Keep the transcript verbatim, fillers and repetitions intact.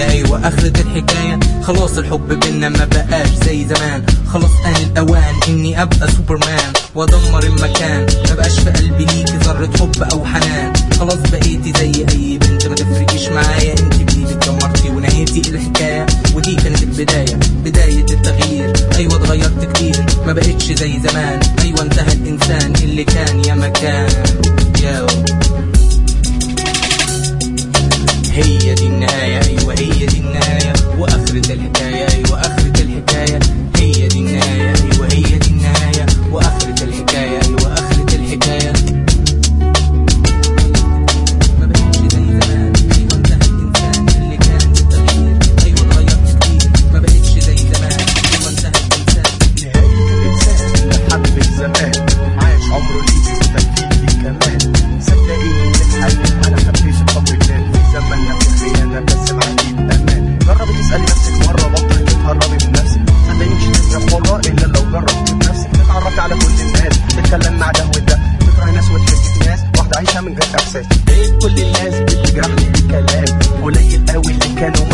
الحكاية ايوه اخرة الحكاية. خلاص الحب بينا ما بقاش زي زمان، خلاص آن الاوان اني ابقى سوبرمان وادمر المكان، ما بقاش في قلبي ليكي ذرة حب او حنان. خلاص بقيتي زي اي بنت ما تفرقيش معايا، انت بايدك دمرتي ونهيتي الحكاية، ودي كانت البداية بداية التغيير. ايوه اتغيرت كتير ما بقتش زي زمان، ايوه انتهى الانسان اللي كان يا مكان. ياو هي دي النهاية ايوه هي دي النهاية واخرة الحكاية ايوه اخرة الحكاية. هي دي النهاية ايوه هي دي النهاية واخرة الحكاية ايوه اخرة الحكاية. ما بقتش زي زمان، ايوه انتهى الانسان اللي كان بالتغيير، ايوه اتغيرت كتير ما بقتش زي زمان، ايوه انتهى الانسان. نهاية الانسان اللي حب زمان عاش عمره ليكي وتفكير لي كمان. صدقيني الحقيقة انا حبيت الحب كان في زماننا في خيانة بس معاكي بامان. جربي تسألي نفسك مرة بطلي تتهربي من نفسك، صدقيني مش هتنجح مرة الا لو جربتي بنفسك. تتعرفي على كل الناس تتكلم مع ده وده، تكره ناس وتحبي ناس، واحدة عايشة من غير احساس. لقيت كل الناس بتجرحني بالكلام، قليل قوي اللي كانوا